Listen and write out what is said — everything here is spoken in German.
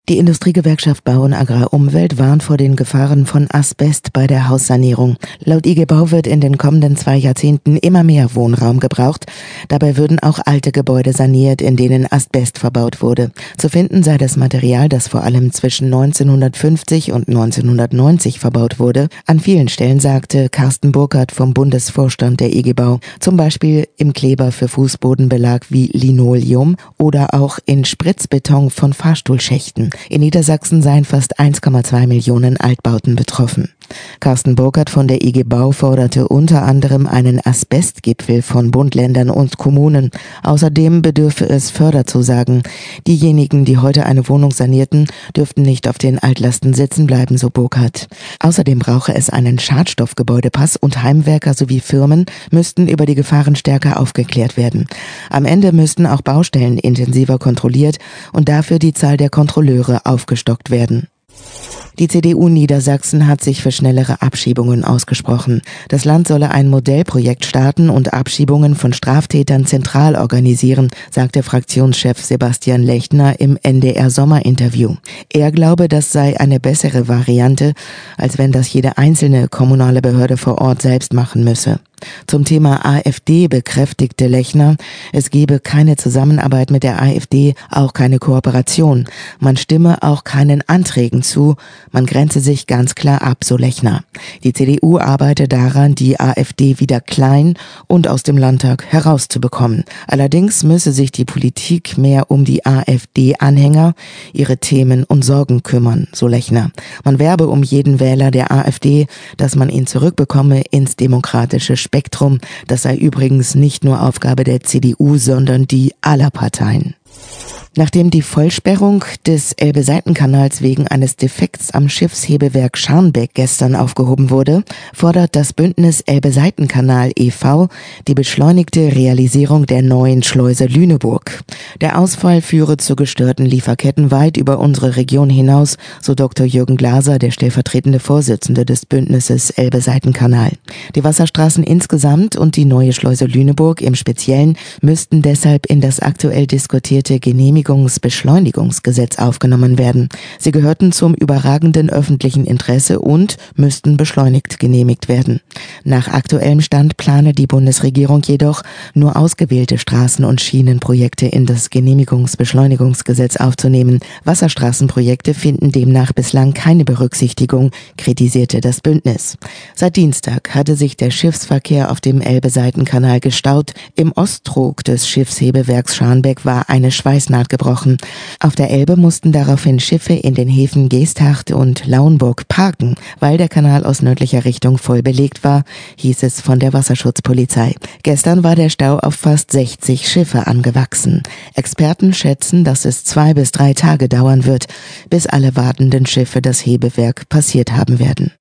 Die Industriegewerkschaft Bau und Agrarumwelt warnt vor den Gefahren von Asbest bei der Haussanierung. Laut IG Bau wird in den kommenden 2 Jahrzehnten immer mehr Wohnraum gebraucht. Dabei würden auch alte Gebäude saniert, in denen Asbest verbaut wurde. Zu finden sei das Material, das vor allem zwischen 1950 und 1990 verbaut wurde. An vielen Stellen, sagte Carsten Burkhardt vom Bundesvorstand der IG Bau. Zum Beispiel im Kleber für Fußbodenbelag wie Linoleum oder auch in Spritzbeton von Fahrstuhlschächten. In Niedersachsen seien fast 1,2 Millionen Altbauten betroffen. Carsten Burkhardt von der IG Bau forderte unter anderem einen Asbestgipfel von Bund, Ländern und Kommunen. Außerdem bedürfe es Förderzusagen. Diejenigen, die heute eine Wohnung sanierten, dürften nicht auf den Altlasten sitzen bleiben, so Burkhardt. Außerdem brauche es einen Schadstoffgebäudepass und Heimwerker sowie Firmen müssten über die Gefahren stärker aufgeklärt werden. Am Ende müssten auch Baustellen intensiver kontrolliert und dafür die Zahl der Kontrolleure aufgestockt werden. Die CDU Niedersachsen hat sich für schnellere Abschiebungen ausgesprochen. Das Land solle ein Modellprojekt starten und Abschiebungen von Straftätern zentral organisieren, sagte Fraktionschef Sebastian Lechner im NDR-Sommerinterview. Er glaube, das sei eine bessere Variante, als wenn das jede einzelne kommunale Behörde vor Ort selbst machen müsse. Zum Thema AfD bekräftigte Lechner, es gebe keine Zusammenarbeit mit der AfD, auch keine Kooperation. Man stimme auch keinen Anträgen zu, man grenze sich ganz klar ab, so Lechner. Die CDU arbeite daran, die AfD wieder klein und aus dem Landtag herauszubekommen. Allerdings müsse sich die Politik mehr um die AfD-Anhänger, ihre Themen und Sorgen kümmern, so Lechner. Man werbe um jeden Wähler der AfD, dass man ihn zurückbekomme ins demokratische Spektrum. Das sei übrigens nicht nur Aufgabe der CDU, sondern die aller Parteien. Nachdem die Vollsperrung des Elbe-Seitenkanals wegen eines Defekts am Schiffshebewerk Scharnbeck gestern aufgehoben wurde, fordert das Bündnis Elbe-Seitenkanal e.V. die beschleunigte Realisierung der neuen Schleuse Lüneburg. Der Ausfall führe zu gestörten Lieferketten weit über unsere Region hinaus, so Dr. Jürgen Glaser, der stellvertretende Vorsitzende des Bündnisses Elbe-Seitenkanal. Die Wasserstraßen insgesamt und die neue Schleuse Lüneburg im Speziellen müssten deshalb in das aktuell diskutierte Genehmigungsbeschleunigungsgesetz aufgenommen werden. Sie gehörten zum überragenden öffentlichen Interesse und müssten beschleunigt genehmigt werden. Nach aktuellem Stand plane die Bundesregierung jedoch, nur ausgewählte Straßen- und Schienenprojekte in das Genehmigungsbeschleunigungsgesetz aufzunehmen. Wasserstraßenprojekte finden demnach bislang keine Berücksichtigung, kritisierte das Bündnis. Seit Dienstag hatte sich der Schiffsverkehr auf dem Elbe-Seitenkanal gestaut. Im Osttrog des Schiffshebewerks Scharnbeck war eine Schweißnaht gebrochen. Auf der Elbe mussten daraufhin Schiffe in den Häfen Geesthacht und Lauenburg parken, weil der Kanal aus nördlicher Richtung voll belegt war, hieß es von der Wasserschutzpolizei. Gestern war der Stau auf fast 60 Schiffe angewachsen. Experten schätzen, dass es 2 bis 3 Tage dauern wird, bis alle wartenden Schiffe das Hebewerk passiert haben werden.